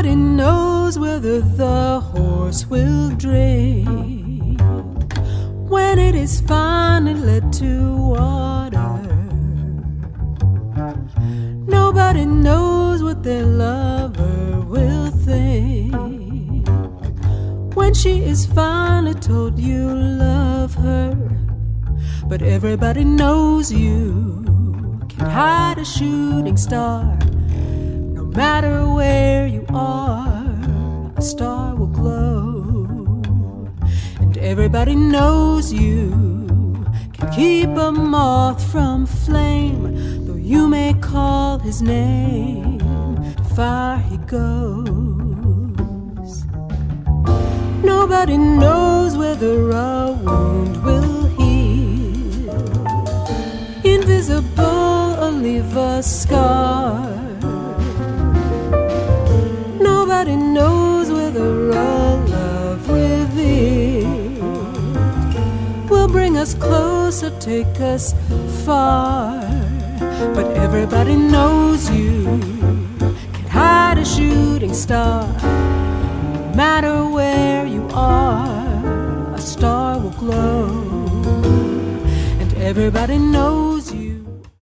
Nobody knows whether the horse will drink when it is finally led to water. Nobody knows what their lover will think when she is finally told you love her. But everybody knows you can't hide a shooting star. No matter where you are, a star will glow. And everybody knows you can keep a moth from flame, though you may call his name, to fire he goes. Nobody knows whether a wound will heal, invisible or leave a scar. Nobody knows whether a love revealed will bring us close or take us far. But everybody knows you can hide a shooting star. No matter where you are, a star will glow. And everybody knows